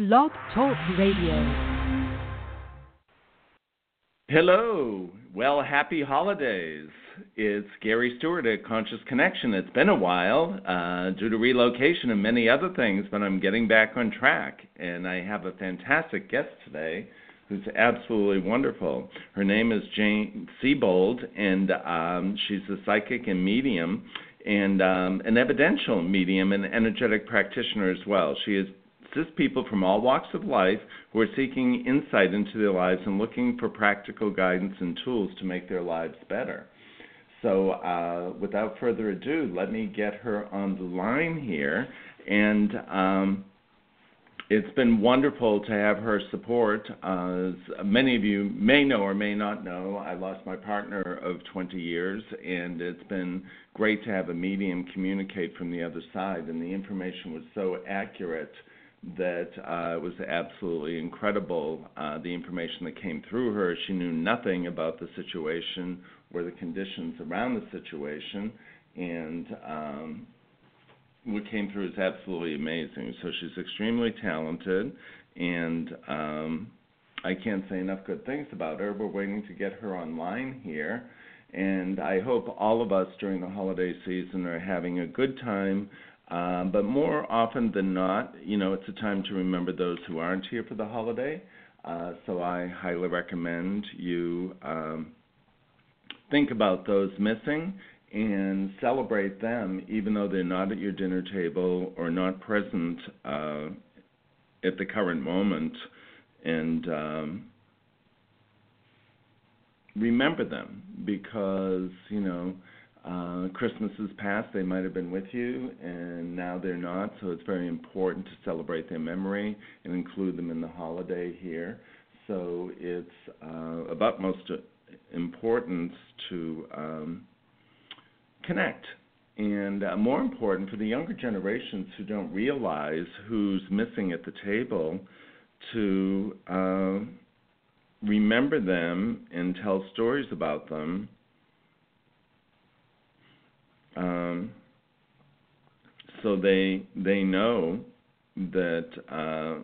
Blog Talk Radio. Hello. Well, happy holidays. It's Gary Stewart at Conscious Connection. It's been a while due to relocation and many other things, but I'm getting back on track. And I have a fantastic guest today who's absolutely wonderful. Her name is Jane Siebold, and she's a psychic and medium and an evidential medium and energetic practitioner as well. She assists people from all walks of life who are seeking insight into their lives and looking for practical guidance and tools to make their lives better. So without further ado, let me get her on the line here. And it's been wonderful to have her support. As many of you may know or may not know, I lost my partner of 20 years, and it's been great to have a medium communicate from the other side. And the information was so accurate that it was absolutely incredible, the information that came through her. She knew nothing about the situation or the conditions around the situation, and what came through is absolutely amazing. So she's extremely talented, and I can't say enough good things about her. We're waiting to get her online here, and I hope all of us during the holiday season are having a good time. But more often than not, it's a time to remember those who aren't here for the holiday. So I highly recommend you think about those missing and celebrate them, even though they're not at your dinner table or not present at the current moment. And remember them because, Christmas is past, they might have been with you, and now they're not, so it's very important to celebrate their memory and include them in the holiday here. So it's of utmost importance to connect. And more important, for the younger generations who don't realize who's missing at the table, to remember them and tell stories about them. So they know that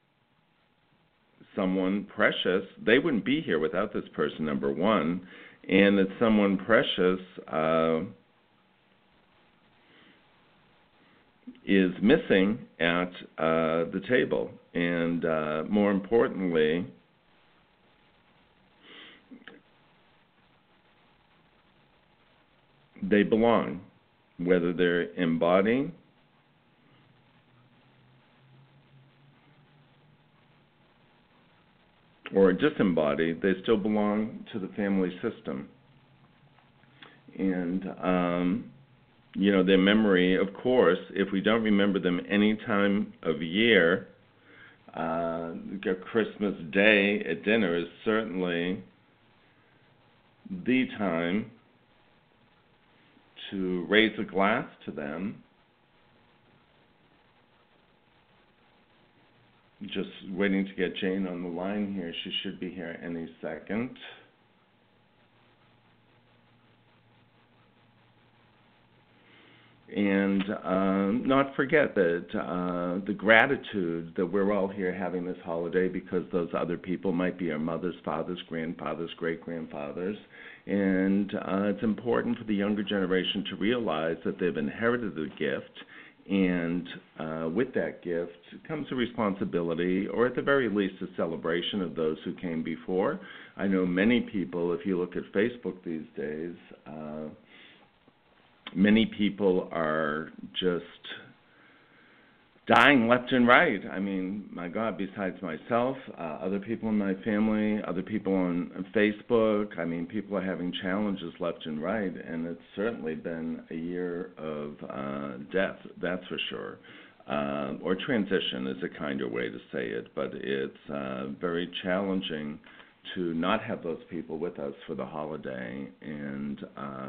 someone precious, they wouldn't be here without this person, number one, and that someone precious is missing at the table. And more importantly, they belong, whether they're embodied or disembodied, they still belong to the family system. And, their memory, of course, if we don't remember them any time of year, Christmas Day at dinner is certainly the time to raise a glass to them. Just waiting to get Jane on the line here. She should be here any second. And not forget that the gratitude that we're all here having this holiday because those other people might be our mothers, fathers, grandfathers, great-grandfathers. And it's important for the younger generation to realize that they've inherited a gift, and with that gift comes a responsibility, or at the very least a celebration of those who came before. I know many people, if you look at Facebook these days, many people are just dying left and right. I mean, my God, besides myself, other people in my family, other people on Facebook, I mean, people are having challenges left and right, and it's certainly been a year of death, that's for sure. Or transition is a kinder way to say it, but it's very challenging to not have those people with us for the holiday. And,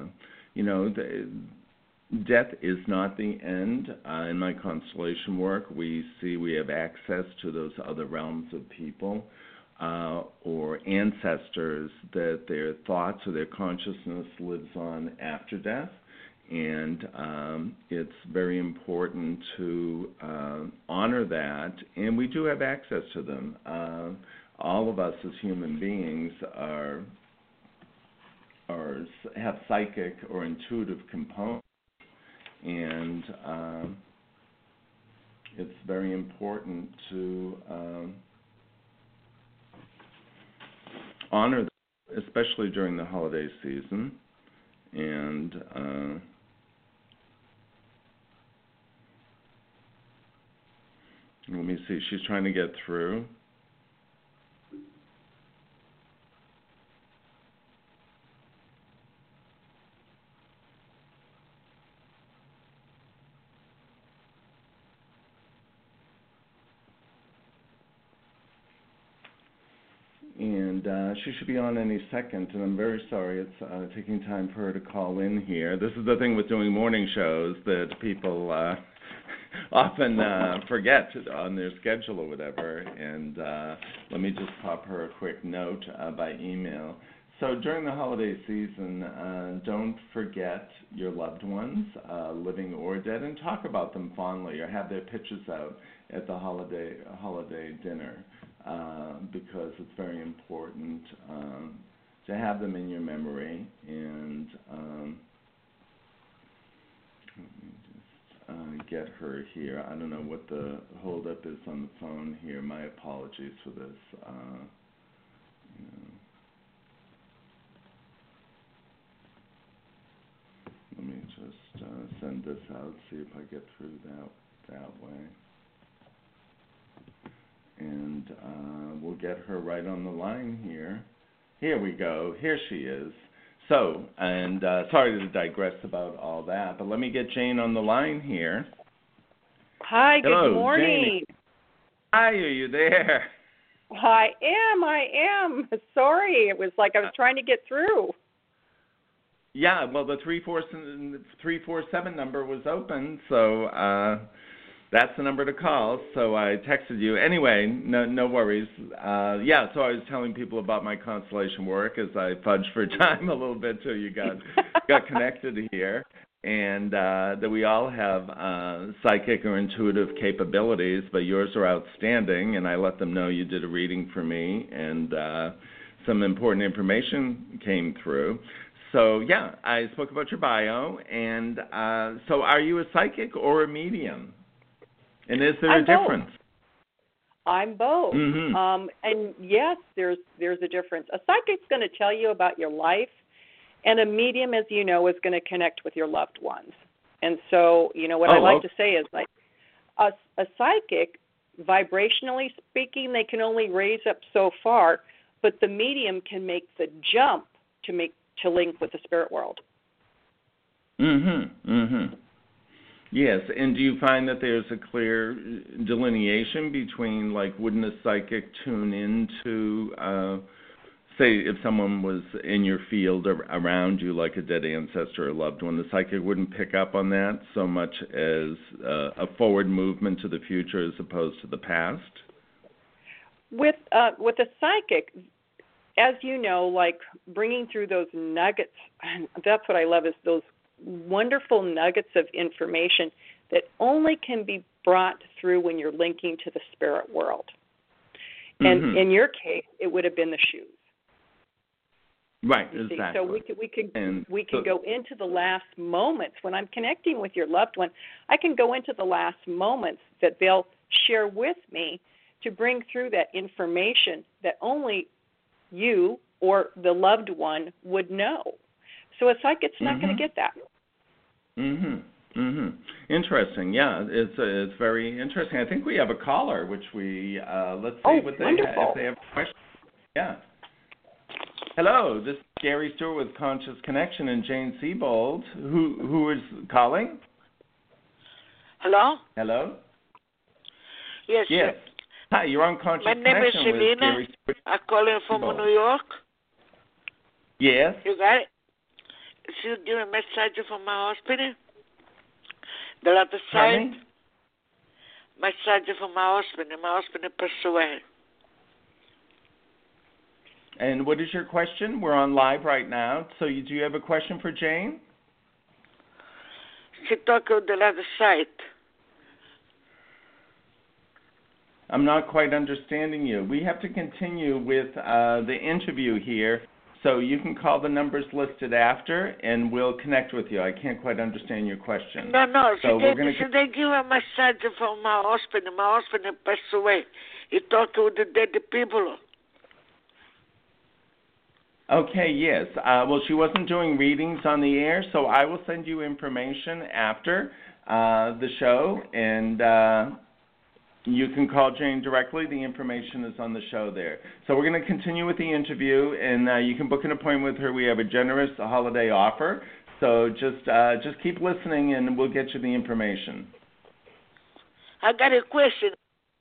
death is not the end. In my constellation work, we see we have access to those other realms of people or ancestors that their thoughts or their consciousness lives on after death. And it's very important to honor that, and we do have access to them. All of us as human beings have psychic or intuitive components, and it's very important to honor them, especially during the holiday season. And let me see, she's trying to get through. And she should be on any second, and I'm very sorry it's taking time for her to call in here. This is the thing with doing morning shows, that people often forget on their schedule or whatever. And let me just pop her a quick note by email. So during the holiday season, don't forget your loved ones, living or dead, and talk about them fondly, or have their pictures out at the holiday dinner. Because it's very important to have them in your memory. And let me just get her here. I don't know what the holdup is on the phone here. My apologies for this. Let me just send this out, see if I get through that way. And we'll get her right on the line here. Here we go. Here she is. So, and sorry to digress about all that, but let me get Jane on the line here. Hi, Hello, good morning. Jane. Hi, are you there? I am. Sorry, it was like I was trying to get through. Yeah, well, the 347 number was open, so that's the number to call, so I texted you. Anyway, no worries. Yeah, so I was telling people about my constellation work as I fudged for time a little bit till you got connected here, and that we all have psychic or intuitive capabilities, but yours are outstanding, and I let them know you did a reading for me, and some important information came through. So, yeah, I spoke about your bio, and so are you a psychic or a medium? And is there a difference? Both. I'm both. Mm-hmm. And yes, there's a difference. A psychic's going to tell you about your life, and a medium, as you know, is going to connect with your loved ones. And so, what I like to say is, like, a psychic, vibrationally speaking, they can only raise up so far, but the medium can make the jump to link with the spirit world. Yes, and do you find that there's a clear delineation between, like, wouldn't a psychic tune into, say, if someone was in your field or around you, like a dead ancestor or loved one, the psychic wouldn't pick up on that so much as a forward movement to the future as opposed to the past? With a psychic, as you know, like bringing through those nuggets, that's what I love, is those wonderful nuggets of information that only can be brought through when you're linking to the spirit world. And in your case, it would have been the shoes. Right, exactly. So we can go into the last moments. When I'm connecting with your loved one, I can go into the last moments that they'll share with me to bring through that information that only you or the loved one would know. So a psychic's not going to get that. Interesting. Yeah, it's very interesting. I think we have a caller, which we let's see what they have, if they have a question. Yeah. Hello, this is Gary Stewart with Conscious Connection and Jane Siebold. Who is calling? Hello. Hello. Yes. Yes. Hi, you're on Conscious My Connection. name is Selena. I'm calling from New York. Yes. You got it? Si dio un messaggio from my hospital. Dall'altra side. Messaggio from my hospital. My hospital passed away. And what is your question? We're on live right now. So do you have a question for Jane? She talked with the other side. I'm not quite understanding you. We have to continue with the interview here, so you can call the numbers listed after, and we'll connect with you. I can't quite understand your question. No. So they give a massage for my husband. My husband passed away. He talked with the dead people. Okay, yes. Well, she wasn't doing readings on the air, so I will send you information after the show, and you can call Jane directly. The information is on the show there. So we're going to continue with the interview, and you can book an appointment with her. We have a generous holiday offer, so just keep listening, and we'll get you the information. I got a question.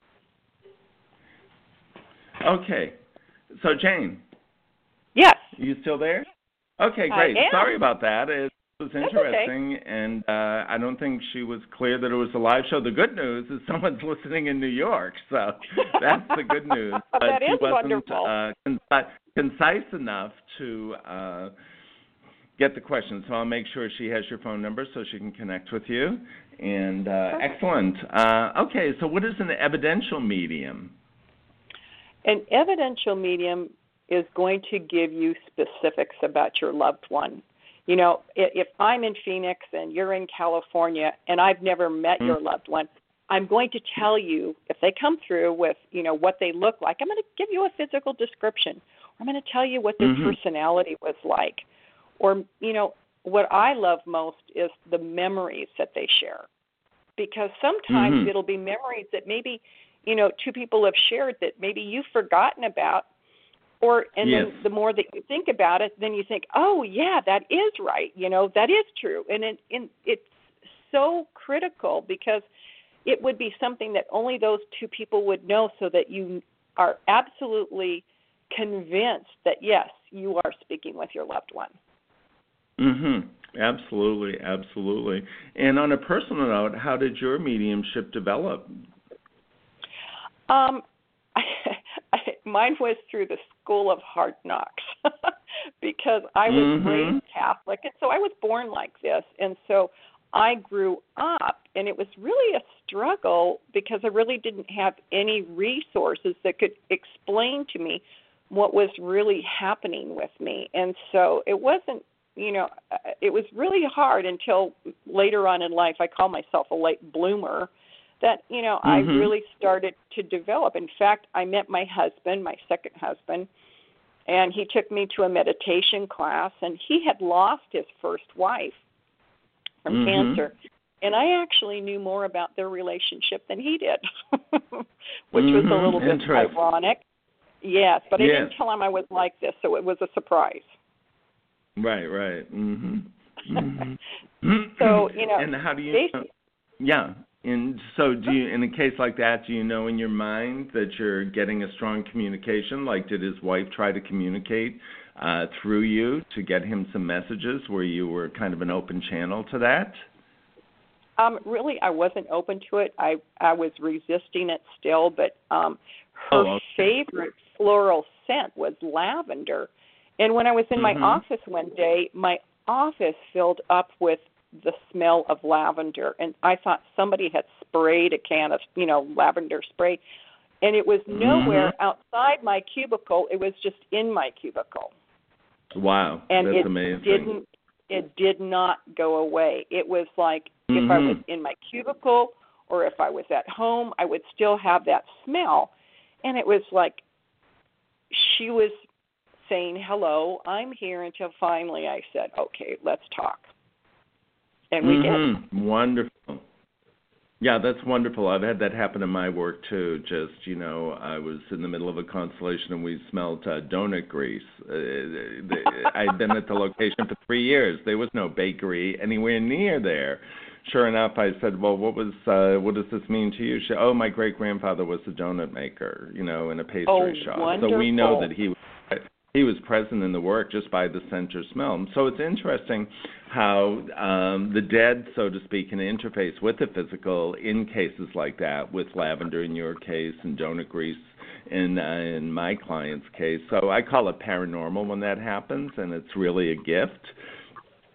Okay. So, Jane. Yes. Are you still there? Okay, great. I am. Sorry about that. It was interesting, okay. And I don't think she was clear that it was a live show. The good news is someone's listening in New York, so that's the good news. But that is she wasn't wonderful. Concise enough to get the question, so I'll make sure she has your phone number so she can connect with you. And excellent. Okay, so what is an evidential medium? An evidential medium is going to give you specifics about your loved one. You know, if I'm in Phoenix and you're in California and I've never met your loved one, I'm going to tell you, if they come through with, you know, what they look like, I'm going to give you a physical description. I'm going to tell you what their personality was like. Or, you know, what I love most is the memories that they share. Because sometimes it'll be memories that maybe, you know, two people have shared that maybe you've forgotten about. And then the more that you think about it, then you think, oh, yeah, that is right. You know, that is true. And it's so critical because it would be something that only those two people would know, so that you are absolutely convinced that, yes, you are speaking with your loved one. Absolutely, absolutely. And on a personal note, how did your mediumship develop? Mine was through the School of Hard Knocks because I was raised Catholic, and so I was born like this. And so I grew up, and it was really a struggle because I really didn't have any resources that could explain to me what was really happening with me. And so it wasn't, you know, it was really hard until later on in life. I call myself a late bloomer. That, you know, I really started to develop. In fact, I met my husband, my second husband, and he took me to a meditation class, and he had lost his first wife from cancer. And I actually knew more about their relationship than he did, which was a little bit ironic. Yes, but I didn't tell him I was like this, so it was a surprise. Right. So, you know. And how do you know? Yeah. And so do you, in a case like that, do you know in your mind that you're getting a strong communication? Like, did his wife try to communicate through you to get him some messages where you were kind of an open channel to that? Really, I wasn't open to it. I was resisting it still, but her favorite floral scent was lavender. And when I was in my office one day, my office filled up with the smell of lavender, and I thought somebody had sprayed a can of, you know, lavender spray, and it was nowhere outside my cubicle. It was just in my cubicle. Wow, and that's amazing. It did not go away. It was like if I was in my cubicle or if I was at home, I would still have that smell, and it was like she was saying, hello, I'm here, until finally I said, okay, let's talk. And we did. Wonderful. Yeah, that's wonderful. I've had that happen in my work, too. Just, you know, I was in the middle of a constellation and we smelled donut grease. I'd been at the location for 3 years. There was no bakery anywhere near there. Sure enough, I said, well, what does this mean to you? She said, my great-grandfather was a donut maker, you know, in a pastry shop. Wonderful. So we know that he was present in the work just by the scent or smell. So it's interesting how the dead, so to speak, can interface with the physical in cases like that, with lavender in your case and donut grease in my client's case. So I call it paranormal when that happens, and it's really a gift.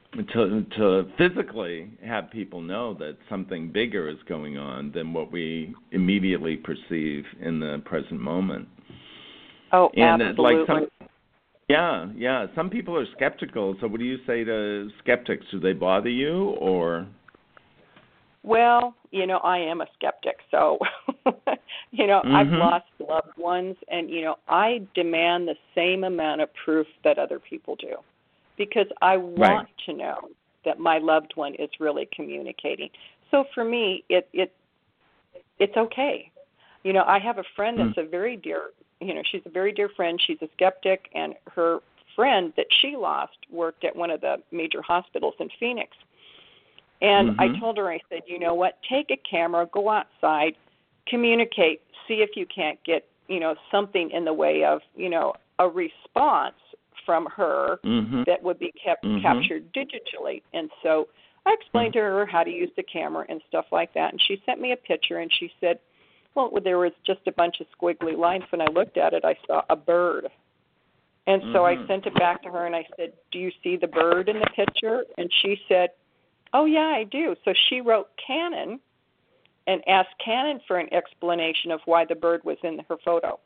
to physically have people know that something bigger is going on than what we immediately perceive in the present moment. Oh, and absolutely. Yeah. Some people are skeptical. So what do you say to skeptics? Do they bother you, or? Well, I am a skeptic, so, I've lost loved ones, and, I demand the same amount of proof that other people do, because I want to know that my loved one is really communicating. So for me, it's okay. I have a friend that's a very dear, she's a very dear friend. She's a skeptic, and her friend that she lost worked at one of the major hospitals in Phoenix. And I told her, I said, you know what, take a camera, go outside, communicate, see if you can't get, something in the way of, a response from her that would be captured digitally. And so I explained to her how to use the camera and stuff like that. And she sent me a picture, and she said, well, there was just a bunch of squiggly lines. When I looked at it, I saw a bird. And so I sent it back to her, and I said, do you see the bird in the picture? And she said, oh, yeah, I do. So she wrote Canon and asked Canon for an explanation of why the bird was in her photo.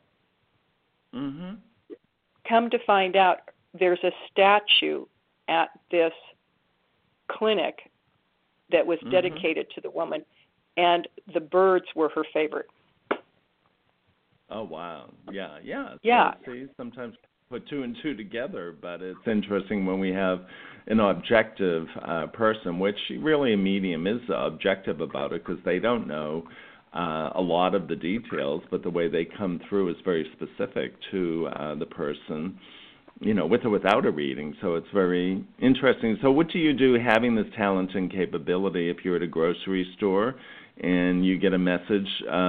Come to find out, there's a statue at this clinic that was dedicated to the woman, and the birds were her favorite. Oh, wow. Yeah. Yeah. So, see, sometimes put two and two together, but it's interesting when we have an objective person, which really a medium is objective about it because they don't know a lot of the details, but the way they come through is very specific to the person, with or without a reading. So it's very interesting. So what do you do having this talent and capability if you're at a grocery store and you get a message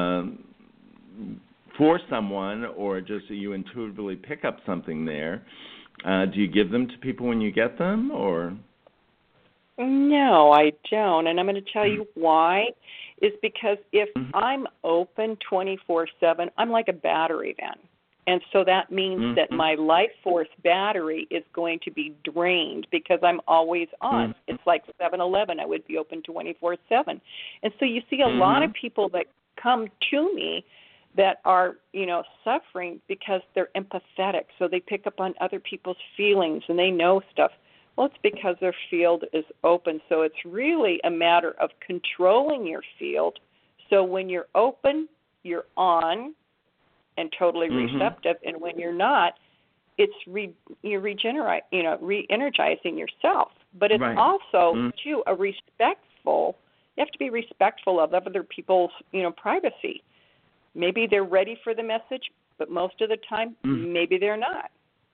for someone, or just you intuitively pick up something there? Do you give them to people when you get them, or? No, I don't, and I'm going to tell you why. Is because if I'm open 24/7, I'm like a battery then. And so that means that my life force battery is going to be drained because I'm always on. It's like 7-Eleven. I would be open 24/7. And so you see a lot of people that come to me that are, suffering because they're empathetic. So they pick up on other people's feelings and they know stuff. Well, it's because their field is open. So it's really a matter of controlling your field. So when you're open, you're on and totally receptive. And when you're not, it's you're re-energizing yourself. But it's also, too, you have to be respectful of other people's, privacy. Maybe they're ready for the message, but most of the time, maybe they're not.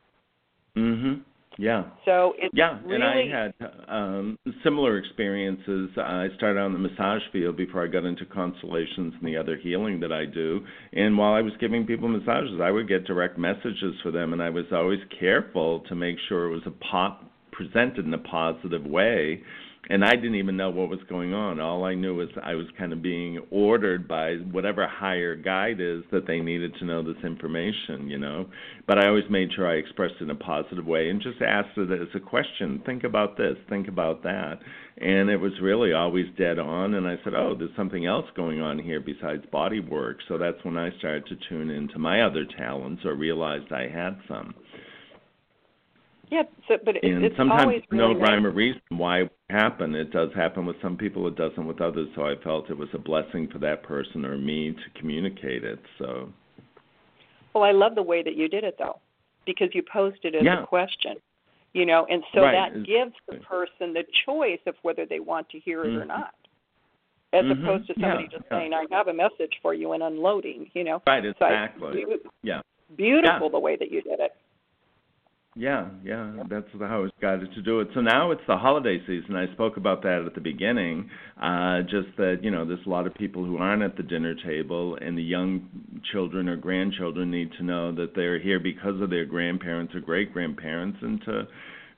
Yeah. So it's really... and I had similar experiences. I started out in the massage field before I got into constellations and the other healing that I do. And while I was giving people massages, I would get direct messages for them, and I was always careful to make sure it was presented in a positive way. And I didn't even know what was going on. All I knew was I was kind of being ordered by whatever higher guide is that they needed to know this information, But I always made sure I expressed it in a positive way and just asked it as a question. Think about this. Think about that. And it was really always dead on. And I said, oh, there's something else going on here besides body work. So that's when I started to tune into my other talents or realized I had some. Yeah, but it's sometimes always really no rhyme or reason why it happened. It does happen with some people, it doesn't with others. So I felt it was a blessing for that person or me to communicate it. So. Well, I love the way that you did it, though, because you posed it as a question, and so that gives the person the choice of whether they want to hear it or not, as opposed to somebody just saying, I have a message for you and unloading, Right, exactly. So beautiful the way that you did it. Yeah, that's how I was guided to do it. So now it's the holiday season. I spoke about that at the beginning, just that, there's a lot of people who aren't at the dinner table, and the young children or grandchildren need to know that they're here because of their grandparents or great-grandparents, and to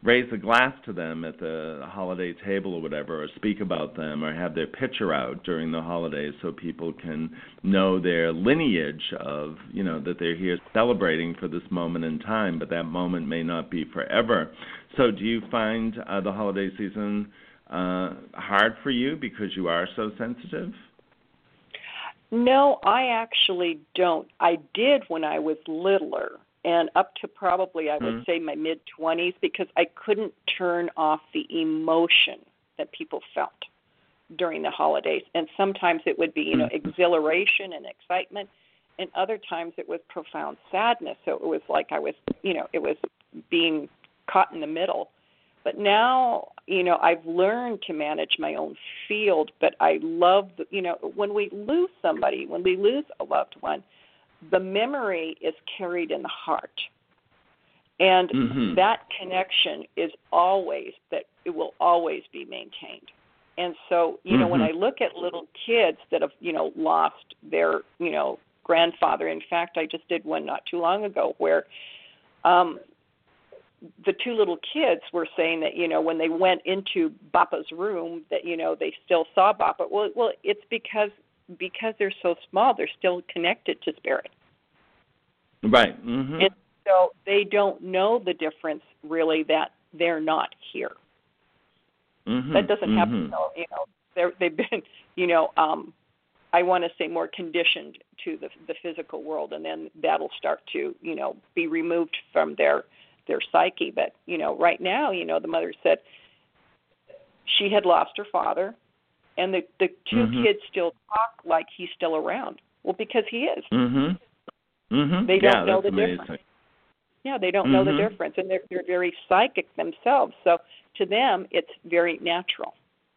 raise a glass to them at the holiday table or whatever, or speak about them, or have their picture out during the holidays so people can know their lineage of, that they're here celebrating for this moment in time, but that moment may not be forever. So do you find the holiday season hard for you because you are so sensitive? No, I actually don't. I did when I was littler, and up to probably, I would say, my mid-20s, because I couldn't turn off the emotion that people felt during the holidays. And sometimes it would be, exhilaration and excitement, and other times it was profound sadness. So it was like I was, it was being caught in the middle. But now, I've learned to manage my own field, but I love, when we lose somebody, when we lose a loved one, the memory is carried in the heart. And that connection is always, that it will always be maintained. And so, when I look at little kids that have, lost their, grandfather, in fact, I just did one not too long ago where the two little kids were saying that, when they went into Bapa's room that, they still saw Bapa. Well, it's because they're so small, they're still connected to spirit. Right. And so they don't know the difference, really, that they're not here. That doesn't happen, they've been, I want to say more conditioned to the physical world, and then that'll start to, be removed from their psyche. But, right now, the mother said she had lost her father, and the two kids still talk like he's still around. Well, because he is. They don't know the difference. Yeah, they don't know the difference, and they're very psychic themselves. So to them, it's very natural.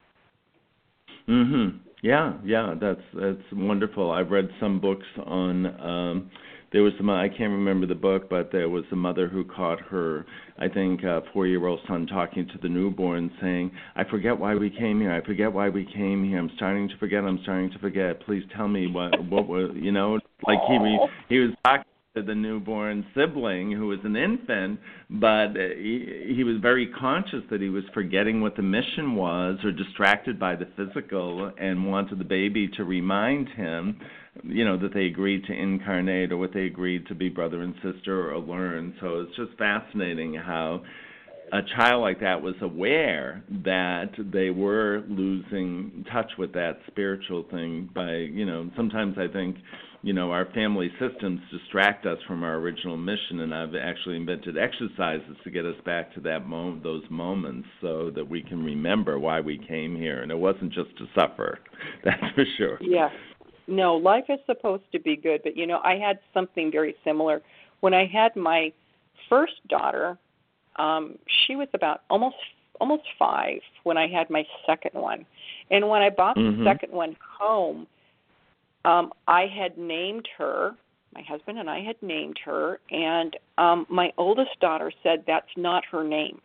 Yeah, that's wonderful. I've read some books on. There was some, I can't remember the book, but there was a mother who caught her, I think, 4-year-old son talking to the newborn, saying, "I forget why we came here. I forget why we came here. I'm starting to forget. I'm starting to forget. Please tell me what was, like he was talking to the newborn sibling who was an infant, but he was very conscious that he was forgetting what the mission was, or distracted by the physical, and wanted the baby to remind him, that they agreed to incarnate, or what they agreed to be brother and sister, or learn." So it's just fascinating how a child like that was aware that they were losing touch with that spiritual thing by, sometimes I think, our family systems distract us from our original mission, and I've actually invented exercises to get us back to those moments so that we can remember why we came here. And it wasn't just to suffer, that's for sure. Yeah. No, life is supposed to be good, but, I had something very similar. When I had my first daughter, she was about almost 5 when I had my second one. And when I brought the second one home, I had named her, my husband and I had named her, and my oldest daughter said that's not her name.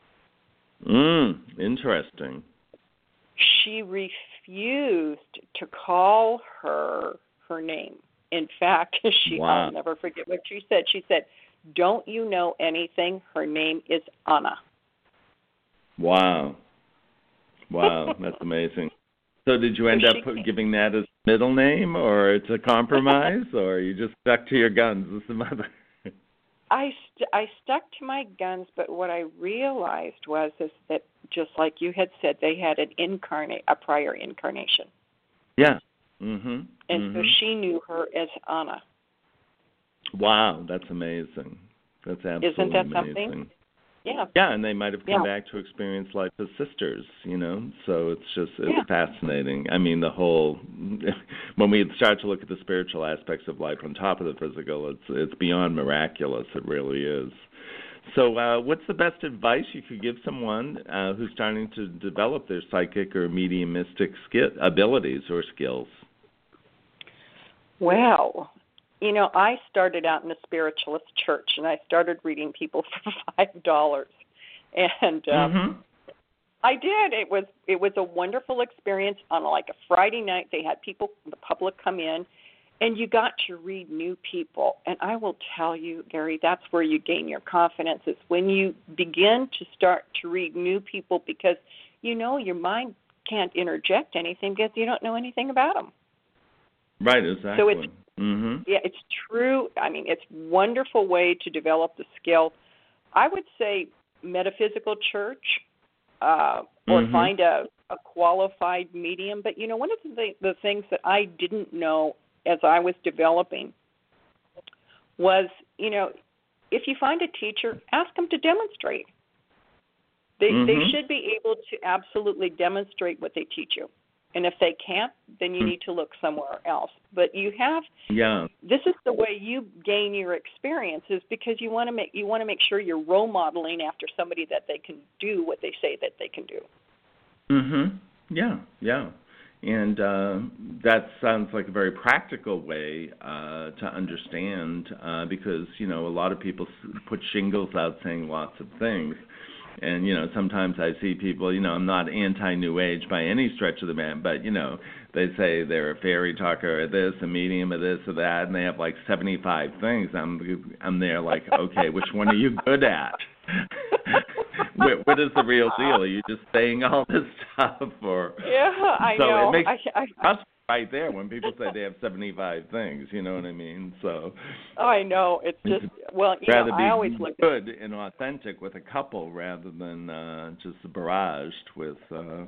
Interesting. She refused to call her name. In fact, I'll never forget what she said. She said, "Don't you know anything? Her name is Anna." Wow, that's amazing. So did you end up giving that as middle name, or it's a compromise, or you just stuck to your guns as the mother? I stuck to my guns, but what I realized is that, just like you had said, they had a prior incarnation. Yeah. And so she knew her as Anna. Wow, that's amazing. That's absolutely Isn't that amazing. Something? Yeah. Yeah, and they might have come back to experience life as sisters, So it's fascinating. I mean, the whole, when we start to look at the spiritual aspects of life on top of the physical, it's beyond miraculous. It really is. So what's the best advice you could give someone who's starting to develop their psychic or mediumistic abilities or skills? Well, I started out in a spiritualist church, and I started reading people for $5. And I did. It was a wonderful experience. On like a Friday night, they had the public come in, And you got to read new people. And I will tell you, Gary, that's where you gain your confidence. It's when you begin to start to read new people, because your mind can't interject anything because you don't know anything about them. Right, exactly. So it's true. I mean, it's a wonderful way to develop the skill. I would say metaphysical church or find a qualified medium. But, one of the things that I didn't know as I was developing was, if you find a teacher, ask them to demonstrate. They should be able to absolutely demonstrate what they teach you. And if they can't, then you need to look somewhere else. But this is the way you gain your experiences, because you want to make sure you're role modeling after somebody that they can do what they say that they can do. Yeah. And that sounds like a very practical way to understand, because, a lot of people put shingles out saying lots of things. And, sometimes I see people, I'm not anti-New Age by any stretch of the man, but, they say they're a fairy talker or this, a medium of this or that, and they have like 75 things. I'm there like, okay, which one are you good at? What is the real deal? Are you just saying all this stuff? Or I know. So it makes us right there when people say they have 75 things, you know what I mean? So I know. It's just, rather I always be look good and authentic with a couple rather than just barraged with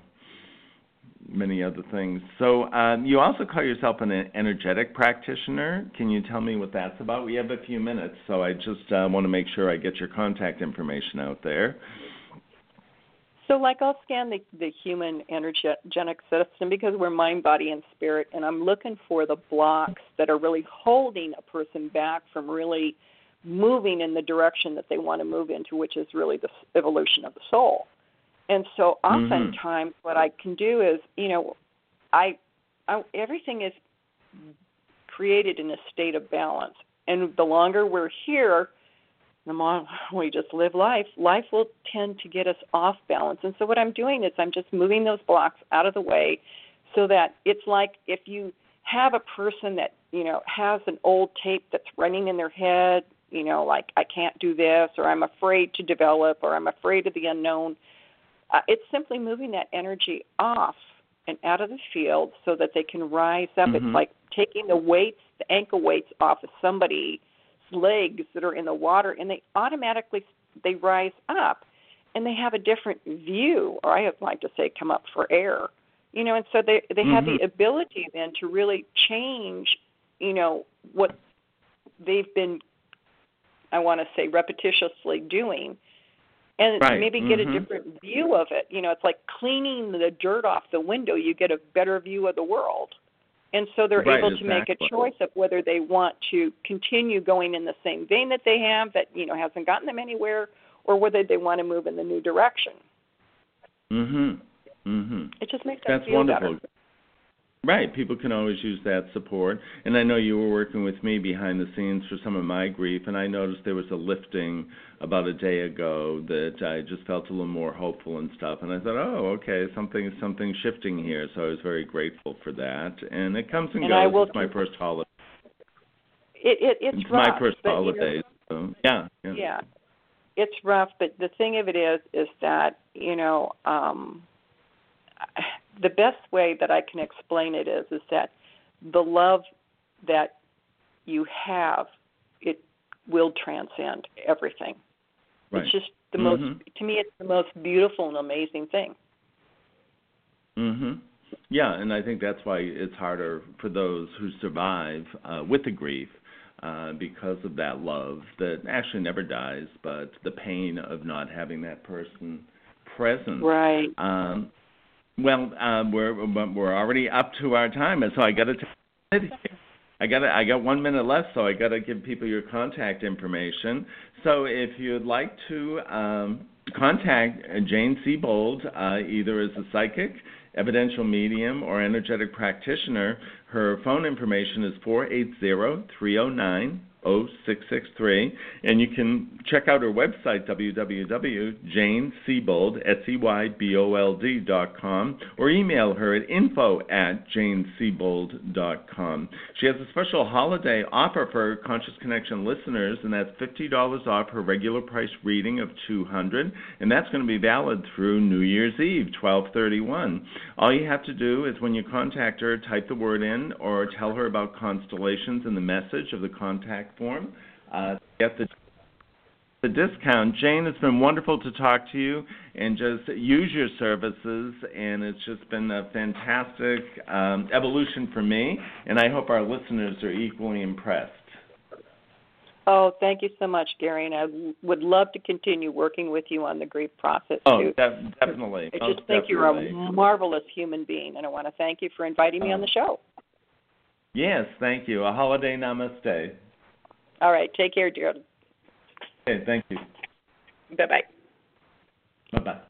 many other things. So you also call yourself an energetic practitioner. Can you tell me what that's about? We have a few minutes, so I just want to make sure I get your contact information out there. So, I'll scan the human energetic system, because we're mind, body, and spirit, and I'm looking for the blocks that are really holding a person back from really moving in the direction that they want to move into, which is really the evolution of the soul. And so oftentimes what I can do is, everything is created in a state of balance. And the longer we're here, the more we just live life will tend to get us off balance. And so what I'm doing is I'm just moving those blocks out of the way, so that it's like if you have a person that, has an old tape that's running in their head, like I can't do this, or I'm afraid to develop, or I'm afraid of the unknown. It's simply moving that energy off and out of the field so that they can rise up. It's like taking the ankle weights off of somebody's legs that are in the water, and they automatically rise up, and they have a different view, or I like to say come up for air. And so they have the ability then to really change, what they've been, I want to say, repetitiously doing. And maybe get a different view of it. It's like cleaning the dirt off the window. You get a better view of the world. And so they're able to make a choice of whether they want to continue going in the same vein that they have that, hasn't gotten them anywhere, or whether they want to move in the new direction. It just makes them feel better. Right. People can always use that support. And I know you were working with me behind the scenes for some of my grief, and I noticed there was a lifting about a day ago that I just felt a little more hopeful and stuff. And I thought, okay, something's shifting here. So I was very grateful for that. And it comes and goes. It's my first holiday. It's rough, my first holiday. So, yeah. It's rough, but the thing of it is that, the best way that I can explain it is that the love that you have, it will transcend everything. Right. It's just the most, to me, it's the most beautiful and amazing thing. Yeah, and I think that's why it's harder for those who survive with the grief, because of that love that actually never dies, but the pain of not having that person present. Right. Well, we're already up to our time, and so I got to tell you, I got 1 minute left, so I got to give people your contact information. So if you'd like to contact Jane Siebold, either as a psychic, evidential medium, or energetic practitioner, her phone information is 480-309-0510. 0663. And you can check out her website, www.janesebold.com, or email her at info@janesebold.com. She has a special holiday offer for Conscious Connection listeners, and that's $50 off her regular price reading of $200, and that's going to be valid through New Year's Eve, 12/31. All you have to do is when you contact her, type the word in or tell her about constellations in the message of the contact form. Get the discount. Jane, it's been wonderful to talk to you and just use your services, and it's just been a fantastic evolution for me, and I hope our listeners are equally impressed. Oh, thank you so much, Gary, and I would love to continue working with you on the grief process, too. Oh, definitely. I just think you're a marvelous human being, and I want to thank you for inviting me on the show. Yes, thank you. A holiday namaste. All right, take care, dear. Okay, thank you. Bye-bye. Bye-bye.